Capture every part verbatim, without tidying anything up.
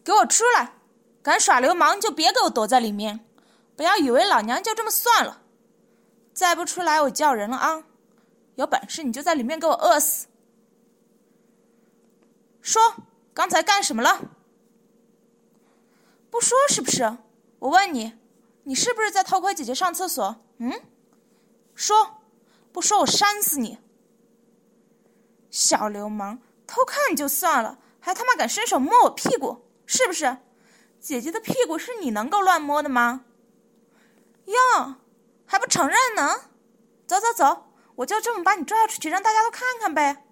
给我出来！敢耍流氓就别给我躲在里面，不要以为老娘就这么算了。再不出来我叫人了啊！有本事你就在里面给我饿死！说，刚才干什么了？不说是不是？我问你，你是不是在偷窥姐姐上厕所？嗯？说，不说我扇死你！小流氓，偷看就算了，还他妈敢伸手摸我屁股，是不是？姐姐的屁股是你能够乱摸的吗？哟，还不承认呢？走走走，我就这么把你拽出去，让大家都看看呗。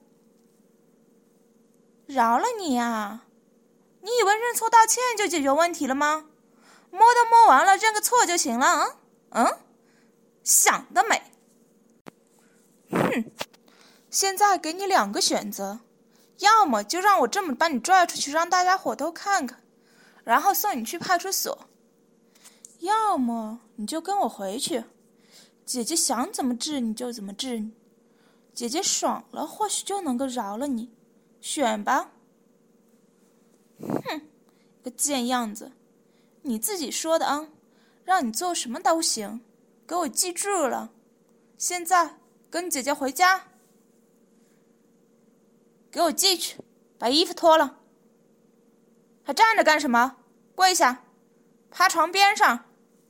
饶了你呀！你以为认错道歉就解决问题了吗？摸都摸完了，认个错就行了啊？嗯？想得美！哼，现在给你两个选择，要么就让我这么把你拽出去，让大家伙都看看，然后送你去派出所；要么你就跟我回去，姐姐想怎么治你就怎么治你，姐姐爽了或许就能够饶了你，选吧。哼，个贱样子，你自己说的啊，让你做什么都行，给我记住了。现在跟姐姐回家，给我进去，把衣服脱了。还站着干什么？跪下，趴床边上。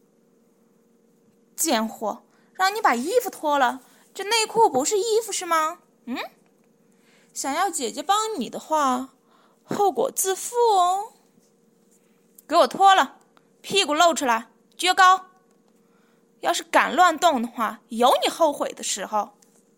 贱货，让你把衣服脱了，这内裤不是衣服是吗？嗯？想要姐姐帮你的话，后果自负哦。给我脱了，屁股露出来，撅高。要是敢乱动的话，有你后悔的时候。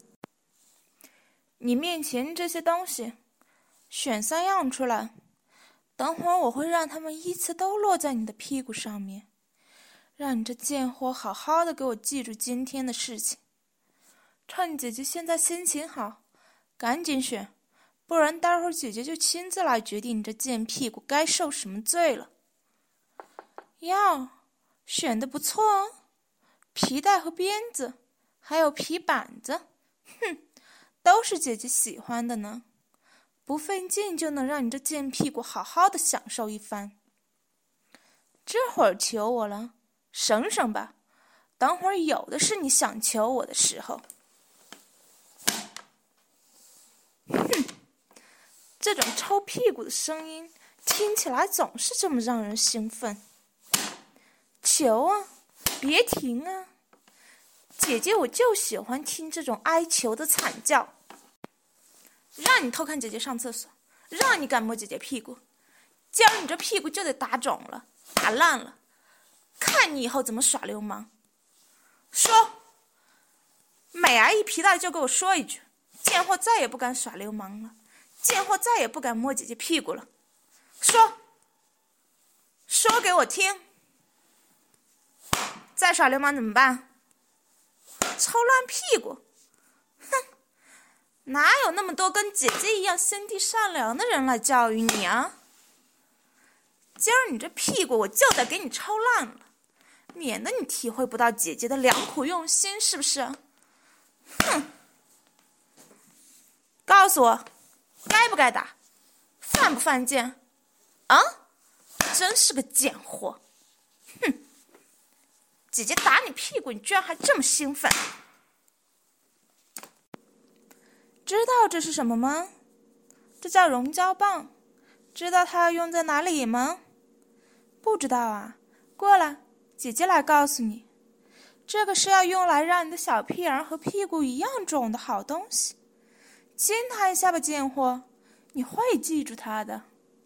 你面前这些东西，选三样出来，等会儿我会让他们依次都落在你的屁股上面，让你这贱货好好的给我记住今天的事情。趁姐姐现在心情好，赶紧选，不然待会儿姐姐就亲自来决定你这贱屁股该受什么罪了。哟，选的不错哦，皮带和鞭子，还有皮板子，哼，都是姐姐喜欢的呢。不费劲就能让你这贱屁股好好的享受一番。这会儿求我了，省省吧，等会儿有的是你想求我的时候。哼，这种抽屁股的声音听起来总是这么让人兴奋。求啊，别停啊！姐姐我就喜欢听这种哀求的惨叫。让你偷看姐姐上厕所，让你敢摸姐姐屁股，今儿你这屁股就得打肿了，打烂了，看你以后怎么耍流氓。说，每挨一皮带就给我说一句，贱货再也不敢耍流氓了，贱货再也不敢摸姐姐屁股了。说，说给我听。再耍流氓怎么办？抽烂屁股！哼，哪有那么多跟姐姐一样心地善良的人来教育你啊？今儿你这屁股我就得给你抽烂了，免得你体会不到姐姐的良苦用心，是不是？哼！告诉我，该不该打？犯不犯贱？啊？真是个贱货！哼！姐姐打你屁股，你居然还这么兴奋！知道这是什么吗？这叫溶胶棒。知道它要用在哪里吗？不知道啊？过来，姐姐来告诉你。这个是要用来让你的小屁眼和屁股一样肿的好东西。亲它一下吧，贱货，你会记住它的。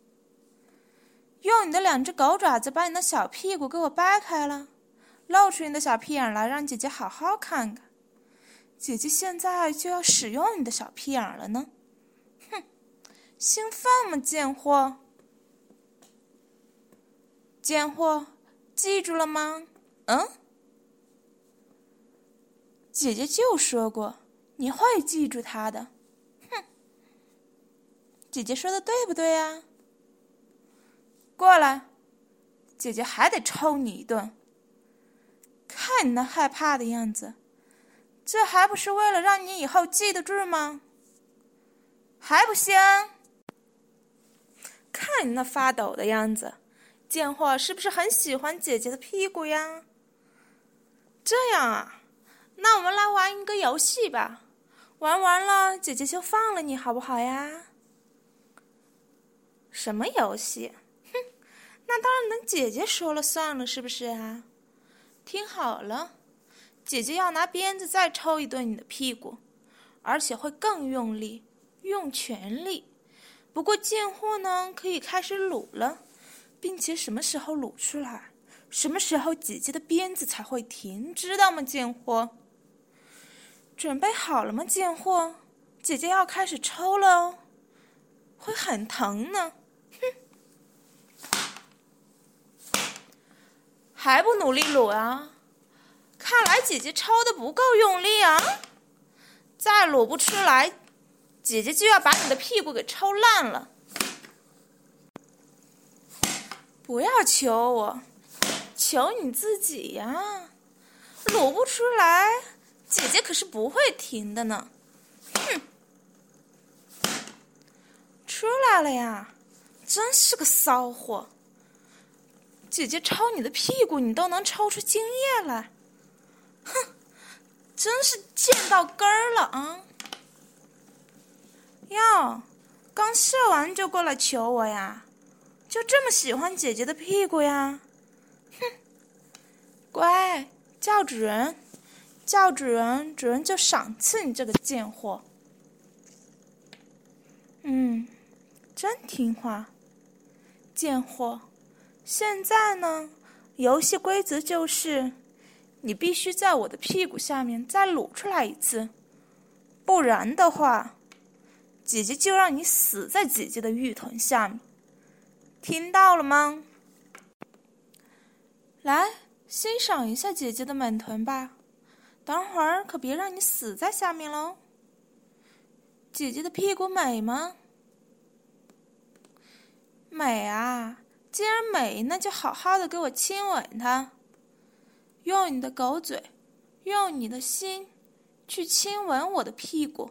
用你的两只狗爪子把你的小屁股给我掰开了，露出你的小屁眼来，让姐姐好好看看。姐姐现在就要使用你的小屁眼了呢。哼，兴奋吗，贱货？贱货，记住了吗？嗯？姐姐就说过，你会记住她的。哼，姐姐说的对不对啊？过来，姐姐还得抽你一顿。看你那害怕的样子，这还不是为了让你以后记得住吗？还不行？ 看你那发抖的样子，贱货是不是很喜欢姐姐的屁股呀？这样啊，那我们来玩一个游戏吧。玩完了，姐姐就放了你，好不好呀？什么游戏？哼，那当然等姐姐说了算了，是不是啊？听好了，姐姐要拿鞭子再抽一顿你的屁股，而且会更用力，用全力。不过贱货呢，可以开始撸了，并且什么时候撸出来，什么时候姐姐的鞭子才会停，知道吗，贱货？准备好了吗，贱货？姐姐要开始抽了哦，会很疼呢。哼，还不努力撸啊？看来姐姐抽的不够用力啊！再撸不出来，姐姐就要把你的屁股给抽烂了。不要求我，求你自己呀！撸不出来，姐姐可是不会停的呢。哼，出来了呀！真是个骚货。姐姐抽你的屁股，你都能抽出精液来。哼，真是贱到根儿了啊！哟，刚射完就过来求我呀？就这么喜欢姐姐的屁股呀？哼，乖，叫主人，叫主人，主人就赏赐你这个贱货。嗯，真听话，贱货。现在呢，游戏规则就是，你必须在我的屁股下面再撸出来一次，不然的话，姐姐就让你死在姐姐的玉臀下面。听到了吗？来，欣赏一下姐姐的美臀吧，等会儿可别让你死在下面喽。姐姐的屁股美吗？美啊！既然美，那就好好的给我亲吻它，用你的狗嘴，用你的心去亲吻我的屁股。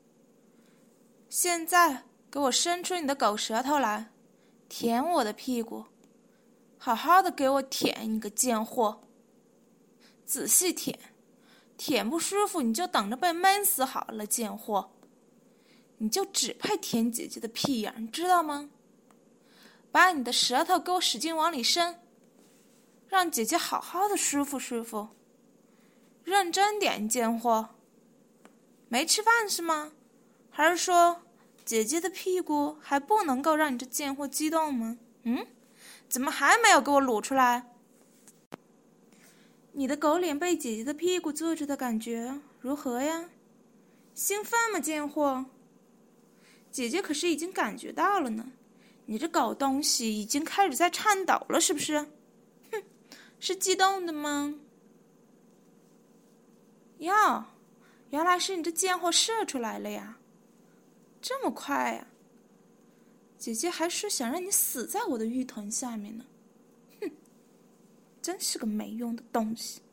现在给我伸出你的狗舌头来，舔我的屁股，好好的给我舔，你个贱货！仔细舔，舔不舒服你就等着被闷死好了，贱货！你就只配舔姐姐的屁眼，你知道吗？把你的舌头给我使劲往里伸，让姐姐好好的舒服舒服。认真点，贱货！没吃饭是吗？还是说姐姐的屁股还不能够让你这贱货激动吗？嗯，怎么还没有给我撸出来？你的狗脸被姐姐的屁股坐着的感觉如何呀？兴奋吗，贱货？姐姐可是已经感觉到了呢。你这狗东西已经开始在颤抖了，是不是？哼，是激动的吗？哟，原来是你这贱货射出来了呀！这么快呀！姐姐还说想让你死在我的玉臀下面呢。哼，真是个没用的东西。